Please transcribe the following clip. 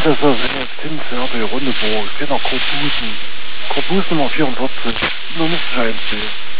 das ist Zinswerbe, Rundeburg, genau, Korbusen Nummer 44, nur muss ich einsehen.